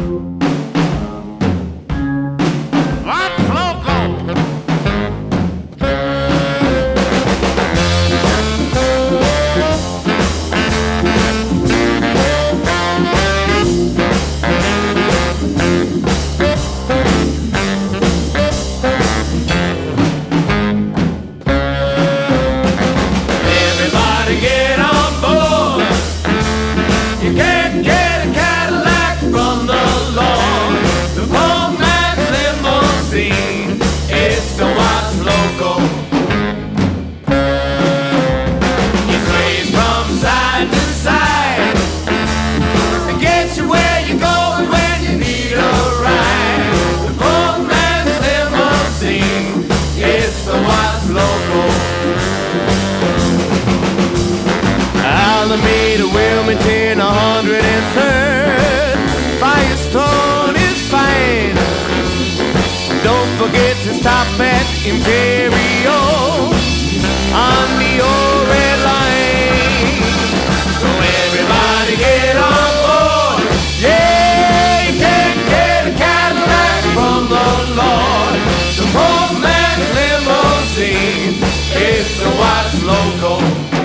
Alameda, Wilmington, 103rd. Firestone is fine. Don't forget to stop at Imperial on the old red line. So everybody get on board. Yeah, you can get a Cadillac from the Lord. The poor man's limousine. It's the Watts Local.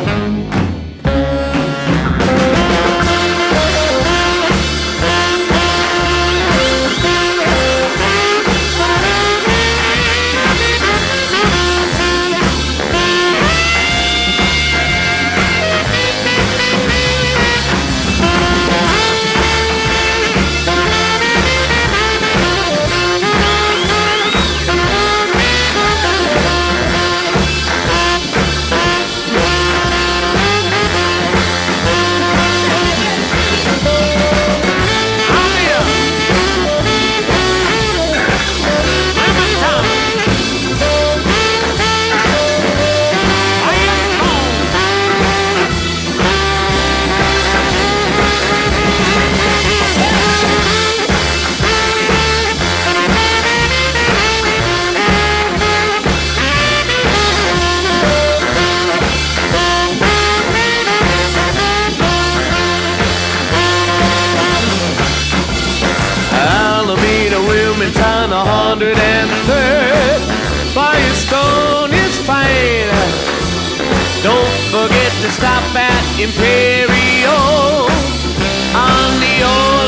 Wilmington, 103rd. Firestone is fine. Don't forget to stop at Imperial on the old